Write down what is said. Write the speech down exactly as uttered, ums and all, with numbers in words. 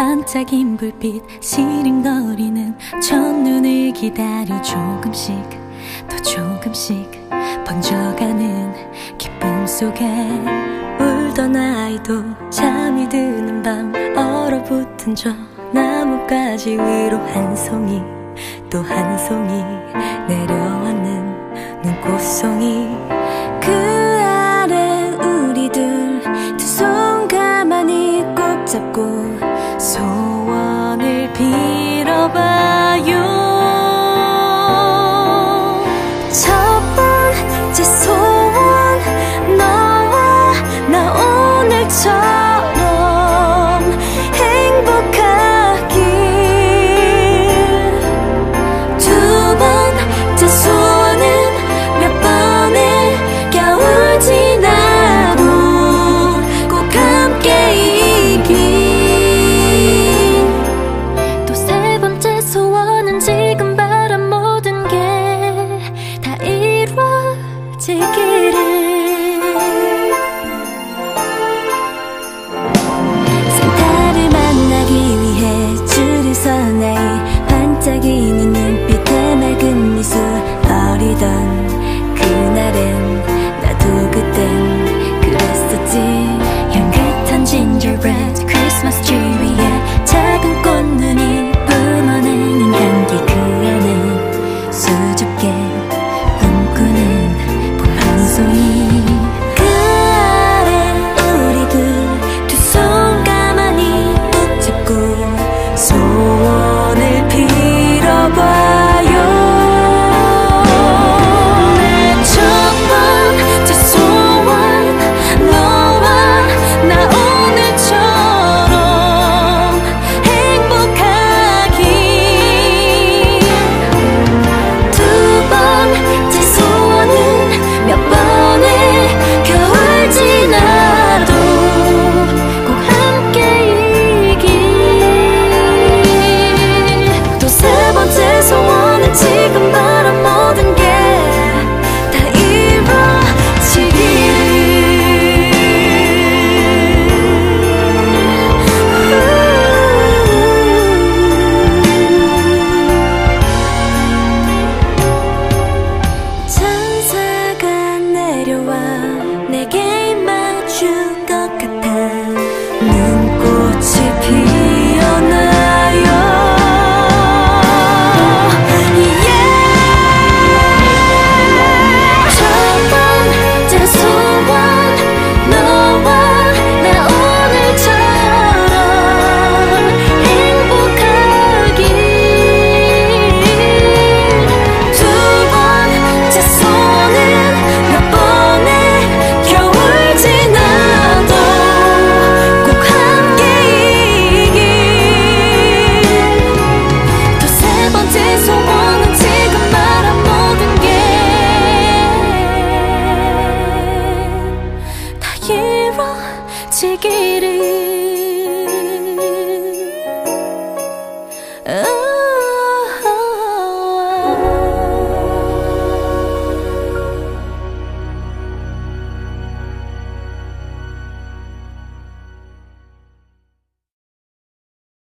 반짝인 불빛 시린거리는 첫눈을 기다려 조금씩 더 조금씩 번져가는 기쁨 속에 울던 아이도 잠이 드는 밤 얼어붙은 저 나뭇가지 위로 한 송이 또 한 송이 내려앉는 눈꽃송이 그 아래 우리들 두 손 가만히 꼭 잡고 소원을 빌어봐요. 첫 번째 소원 너와 나 오늘처럼 행복하길. 두 번째 소원은 몇 번의 겨울 지나도 꼭 함께이길. 또 세 번째 소원은 지금 바란 모든 게 다 이루어지기를. 산타를 만나기 위해 줄을 선 아이 반짝이는 눈빛에 맑은 미소 어리던 그날엔 나도 그땐 그랬었지. 향긋한 gingerbread 크리스마스 트리 위에 작은 꽃눈이 뿜어내는 향기 그 안에 수줍게 꿈꾸는 봄 한 송이. 그 아래 우리들 두 손 가만히 붙잡고 소